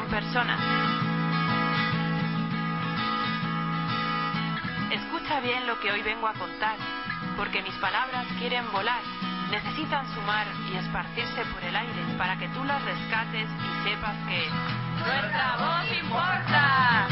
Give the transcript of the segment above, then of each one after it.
personas. Escucha bien lo que hoy vengo a contar, porque mis palabras quieren volar, necesitan sumar y esparcirse por el aire para que tú las rescates y sepas que nuestra voz importa.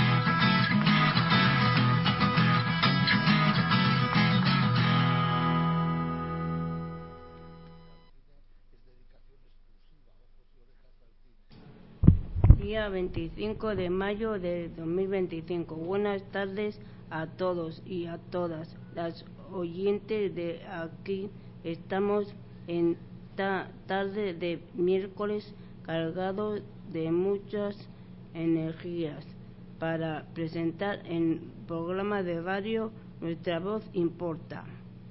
Día 25 de mayo de 2025. Buenas tardes a todos y a todas las oyentes de aquí. Estamos en tarde de miércoles cargados de muchas energías para presentar en programa de radio Nuestra Voz Importa.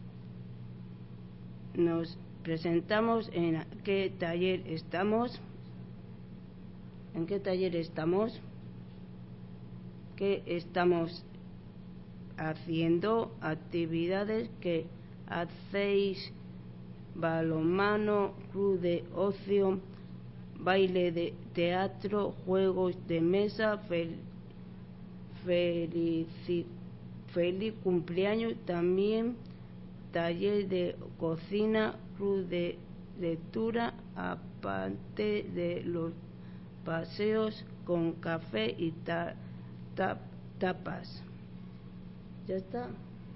Nos presentamos en qué taller estamos. ¿En qué taller estamos? ¿Qué estamos haciendo? Actividades que hacéis: balonmano, club de ocio, baile de teatro, juegos de mesa, feliz cumpleaños, también taller de cocina, club de lectura, aparte de los paseos con café y tapas. ¿Ya está?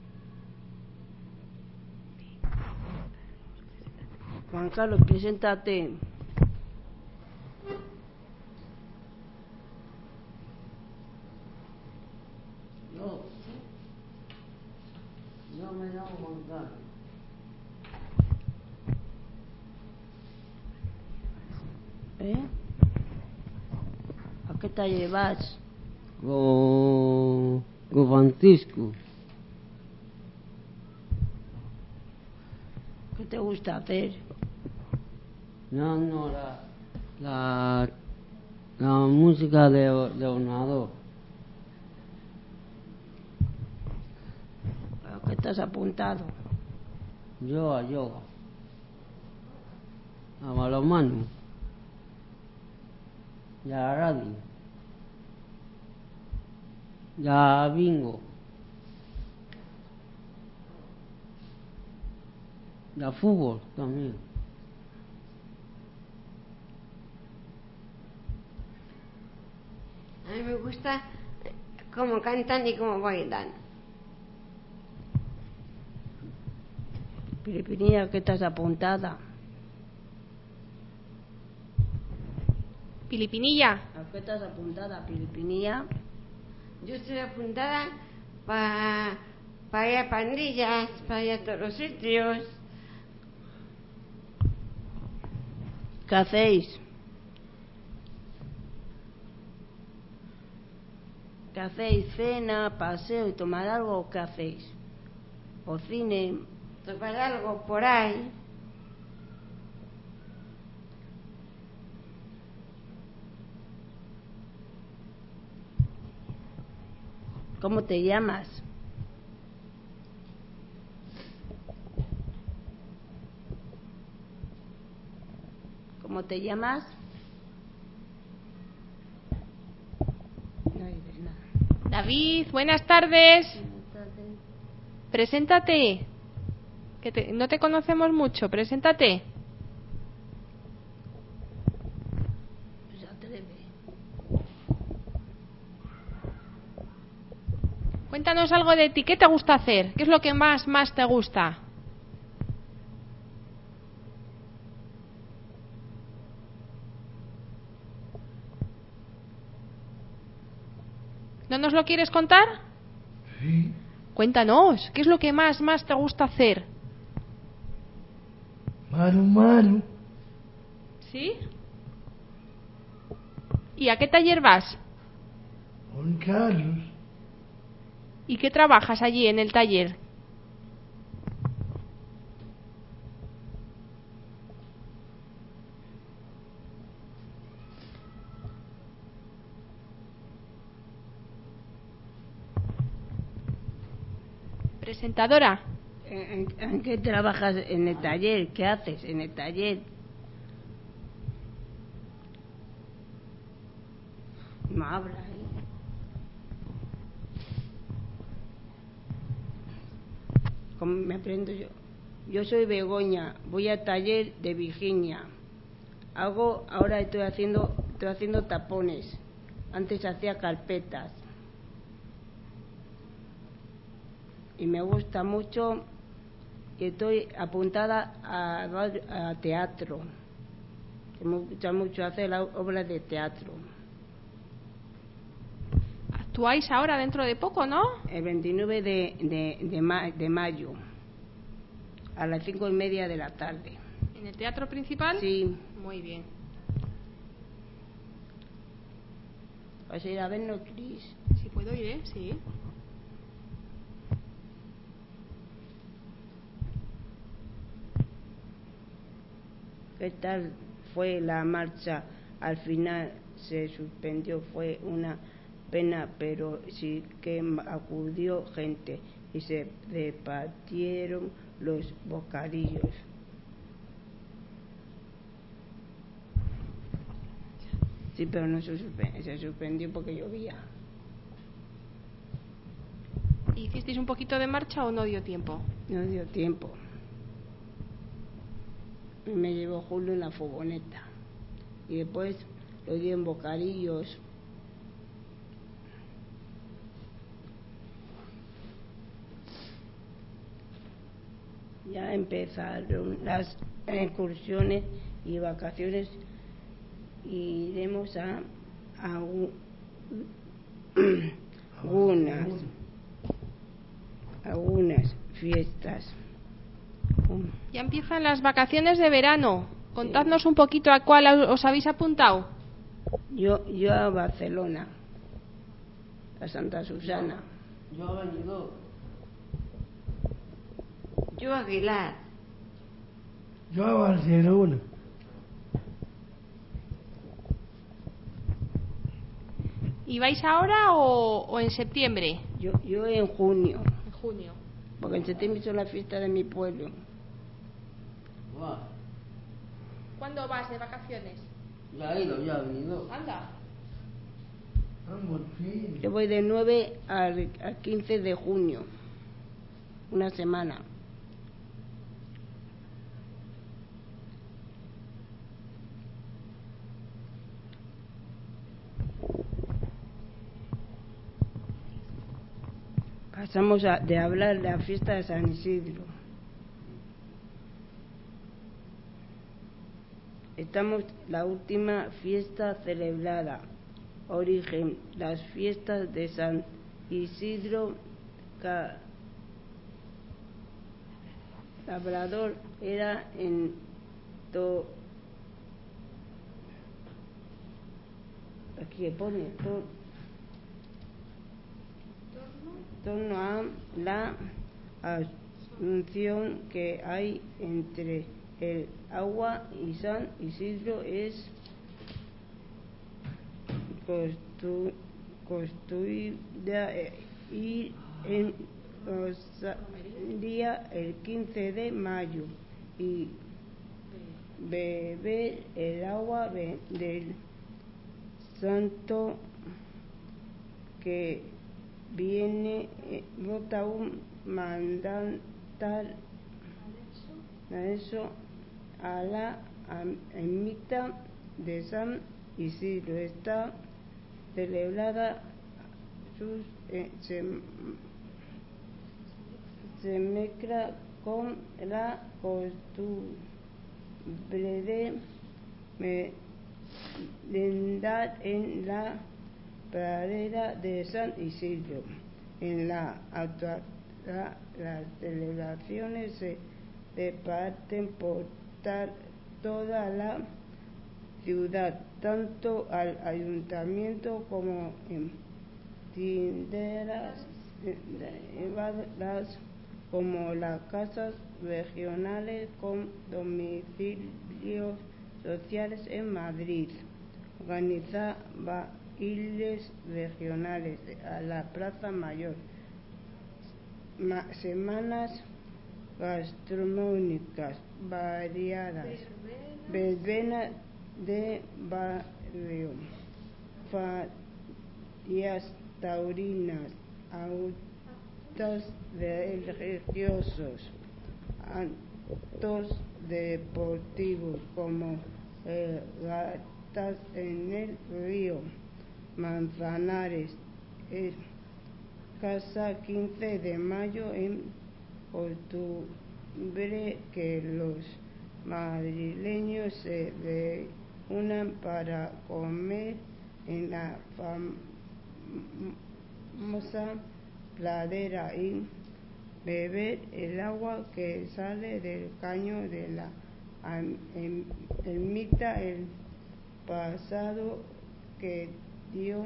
Juan Carlos, preséntate. Yo me llamo Juan Carlos. ¿A qué taller vas? Con Francisco. ¿Qué te gusta hacer? No, la música de ordenador. ¿A qué estás apuntado? Yo a yoga. A balonmano. Y a la radio. Y a bingo. Y a fútbol también. A mí me gusta cómo cantan y cómo bailan. Pilipinilla, ¿qué estás apuntada? Pilipinilla. ¿A qué estás apuntada, Pilipinilla? Yo estoy apuntada para ir a pandillas, para ir a todos los sitios. ¿Qué hacéis? ¿Qué hacéis? ¿Cena, paseo y tomar algo o qué hacéis? ¿O cine? Tomar algo por ahí. ¿Cómo te llamas? ¿Cómo te llamas? No dices nada. David, buenas tardes. Buenas tardes. Preséntate. No te conocemos mucho. Preséntate. Pues atreve. Cuéntanos algo de ti. ¿Qué te gusta hacer? ¿Qué es lo que más te gusta? ¿No nos lo quieres contar? Sí. Cuéntanos, ¿qué es lo que más te gusta hacer? Mano. ¿Sí? ¿Y a qué taller vas? Juan Carlos. ¿Y qué trabajas allí en el taller? Presentadora. ¿En qué trabajas en el taller? ¿Qué haces en el taller? habla, ¿eh? Como me aprendo yo. Yo soy Begoña, voy al taller de Virginia. Ahora estoy haciendo tapones. Antes hacía carpetas. Y me gusta mucho, que estoy apuntada a teatro. Me gusta mucho hacer obras de teatro. Actuáis ahora dentro de poco, ¿no? El 29 de mayo, a las 5:30 de la tarde. ¿En el teatro principal? Sí. Muy bien. ¿Vas a ir a vernos, Cris? Si puedo ir, ¿eh? Sí. ¿Qué tal fue la marcha? Al final se suspendió, fue una pena, pero sí que acudió gente y se repartieron los bocadillos. Sí, pero no se suspendió porque llovía. ¿Hicisteis un poquito de marcha o no dio tiempo? No dio tiempo. Me llevó Julio en la furgoneta y después lo di en bocadillos. Ya empezaron las excursiones y vacaciones. Iremos a algunas fiestas. Ya empiezan las vacaciones de verano. Contadnos un poquito a cuál os habéis apuntado. Yo a Barcelona, a Santa Susana. Yo a Benidorm. Yo a Aguilar. Yo a Barcelona. ¿Y vais ahora o en septiembre? Yo en junio, En junio. porque en septiembre son las fiestas de mi pueblo. Va. ¿Cuándo vas de vacaciones? Ya he ido, ya he venido. Anda. Vamos, sí. Yo voy de 9 al 15 de junio, una semana. Pasamos de hablar de la fiesta de San Isidro. Estamos la última fiesta celebrada. Origen, las fiestas de San Isidro Labrador era en aquí pone torno a la asunción que hay entre el agua y San Isidro es construida y en día el 15 de mayo y beber el agua del santo que viene vota un mandatal a eso a la ermita de San Isidro. Está celebrada se mezcla con la costumbre de merendar en la pradera de San Isidro. En las celebraciones se reparten por toda la ciudad, tanto al ayuntamiento como en tiendas como las casas regionales con domicilios sociales en Madrid. Organiza bailes regionales a la Plaza Mayor, semanas gastronómicas variadas, verbenas de barrio, días taurinas, actos religiosos, actos deportivos como regatas en el río Manzanares, Casa 15 de mayo en octubre, que los madrileños se reúnan para comer en la famosa pradera y beber el agua que sale del caño de la ermita, el pasado que dio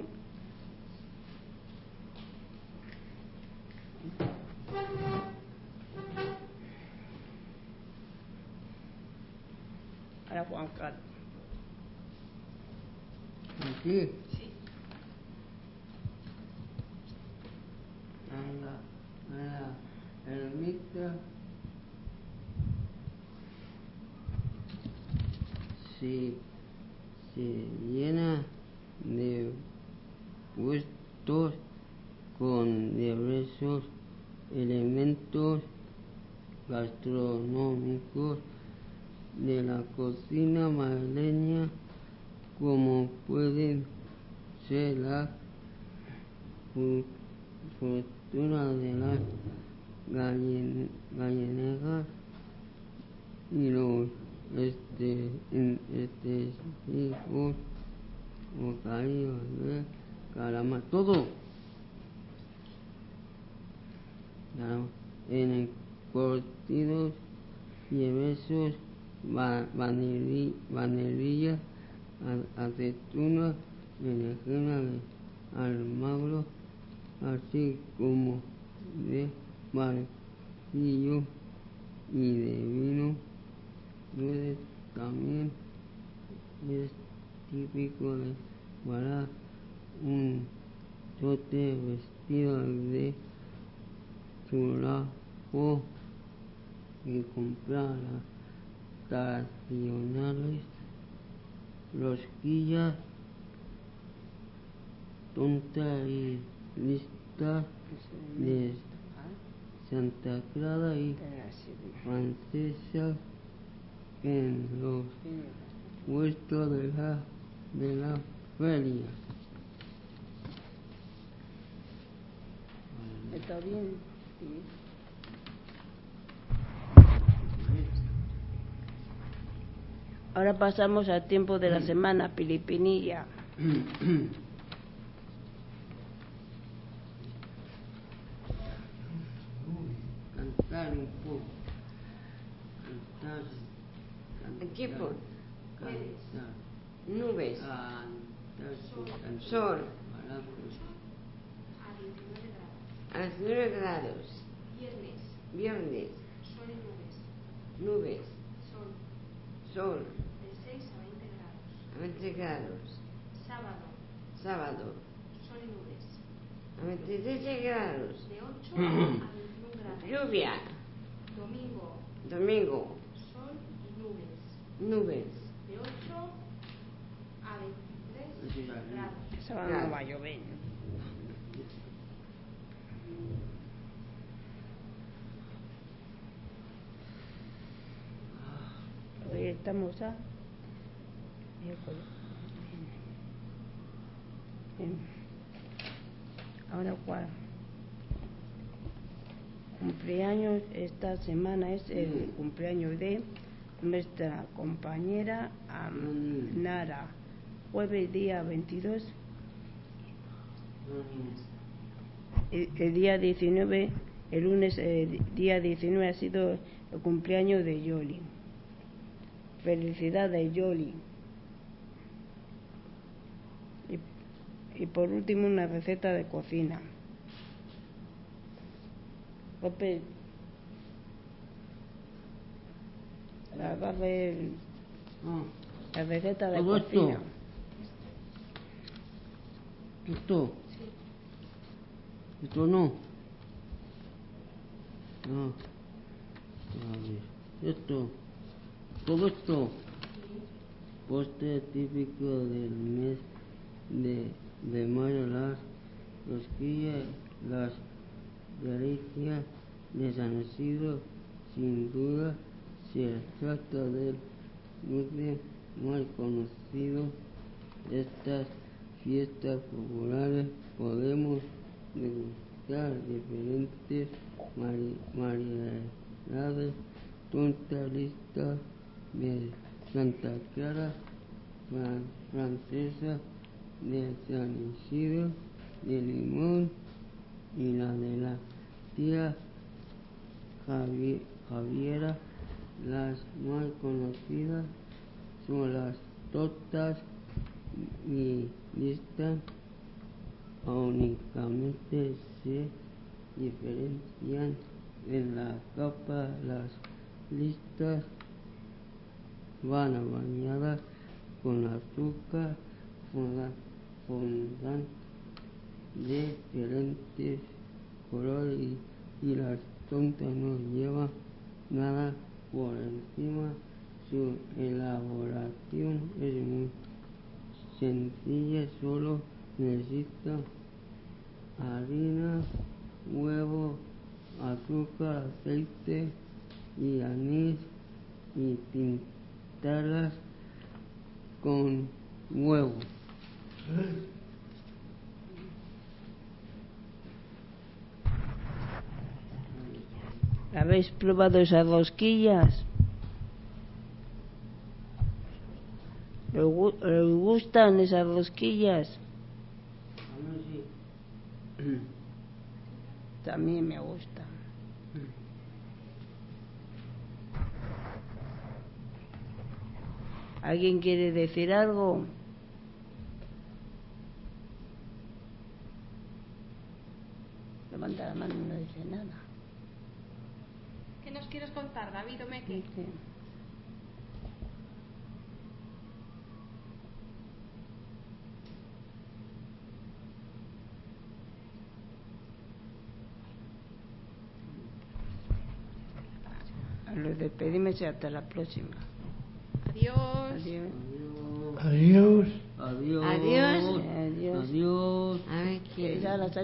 a Juan Carlos. Aquí. Sí. A la ermita se llena de puestos con diversos elementos gastronómicos de la cocina madrileña, como pueden ser la fritura de las gallinegas y los específicos bocadillos de calamar, todo en curtidos y besos, vainilla, aceituna, berenjena de almagro, así como de barquillo y de vino. Pues también es típico de guardar un chote vestido de churajo y comprar las tradicionales rosquillas, tonta y lista de Santa Clara y francesa en los puestos de la feria. ¿Está bien? Sí. Ahora pasamos al tiempo de la semana, Pilipinilla. Cantar un poco. Cantar. Equipo. Cantar. Nubes. Cantar. Sol. Palabras. A 19 grados. Viernes. Sol y nubes. Nubes. Sol. De 6 a 20 grados. A 20 grados. Sábado. Sol y nubes. A 27 grados. De 8 a 21 grados. Lluvia. Domingo. Sol y nubes. Nubes. De 8 a 23 grados. Sábado no va a llover. Hoy estamos a miércoles. Ahora, ¿cuál? Cumpleaños esta semana es el cumpleaños de nuestra compañera Nara. Jueves día 22. El día 19, el lunes día 19 ha sido el cumpleaños de Yoli. Felicidades, Yoli. Y por último, una receta de cocina. Pepe, la receta de ¿todo cocina. Esto. Esto no. No. A ver. Esto. Todo esto. Postre típico del mes de mayo las rosquillas, las delicias de San Isidro. Sin duda se trata del dulce más conocido. Estas fiestas populares podemos degustar diferentes variedades, tortas listas de Santa Clara, francesa de San Isidro, de limón, y la de la tía Javiera. Las más conocidas son las tortas y listas. Únicamente se diferencian en la capa. Las listas van bañadas con azúcar fondant de diferentes colores y las tortas no llevan nada por encima. Su elaboración es muy sencilla, solo necesita harina, huevo, azúcar, aceite y anís, y pintarlas con huevo. ¿Habéis probado esas rosquillas? ¿Os gustan esas rosquillas? A mí sí. También me gustan. ¿Alguien quiere decir algo? Levanta la mano y no dice nada. ¿Qué nos quieres contar, David Omeque? Dice, los despedimos y hasta la próxima. Adiós. Adiós. Adiós. Adiós. Adiós. Adiós. Adiós. A ver quién. Ya las